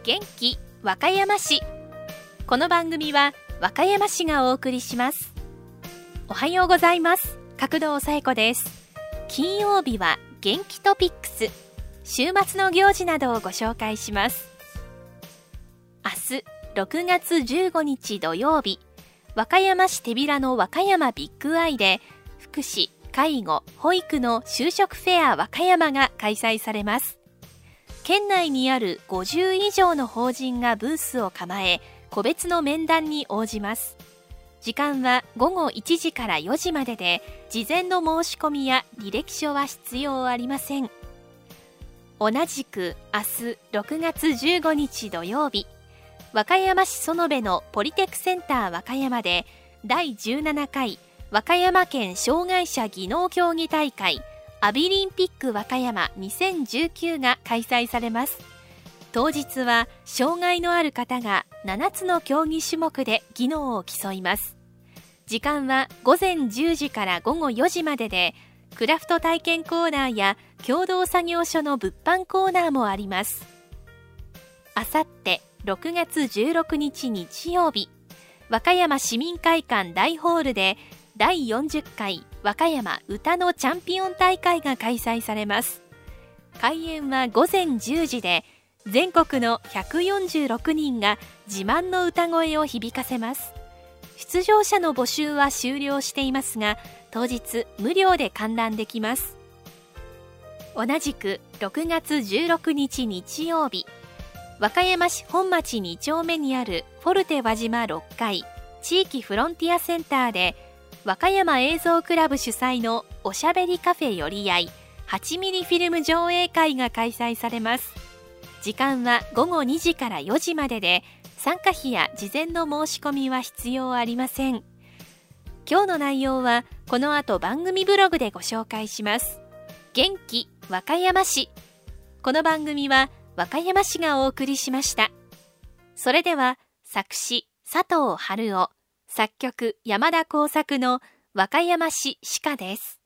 元気和歌山市。この番組は和歌山市がお送りします。おはようございます。角堂紗友子です。金曜日は元気トピックス、週末の行事などをご紹介します。明日6月15日土曜日、和歌山市手びらの和歌山ビッグアイで福祉・介護・保育の就職フェア和歌山が開催されます。県内にある50以上の法人がブースを構え、個別の面談に応じます。時間は午後1時から4時までで、事前の申し込みや履歴書は必要ありません。同じく明日6月15日土曜日、和歌山市園部のポリテックセンター和歌山で第17回和歌山県障害者技能競技大会アビリンピック和歌山2019が開催されます。当日は障害のある方が7つの競技種目で技能を競います。時間は午前10時から午後4時までで、クラフト体験コーナーや共同作業所の物販コーナーもあります。あさって6月16日日曜日、和歌山市民会館大ホールで第40回和歌山歌のチャンピオン大会が開催されます。開演は午前10時で、全国の146人が自慢の歌声を響かせます。出場者の募集は終了していますが、当日無料で観覧できます。同じく6月16日日曜日、和歌山市本町2丁目にあるフォルテ輪島6階地域フロンティアセンターで、和歌山映像クラブ主催のおしゃべりカフェよりあい8ミリフィルム上映会が開催されます。時間は午後2時から4時までで、参加費や事前の申し込みは必要ありません。今日の内容はこの後番組ブログでご紹介します。元気和歌山市。この番組は和歌山市がお送りしました。それでは作詞佐藤春夫、作曲山田耕作の和歌山市詩歌です。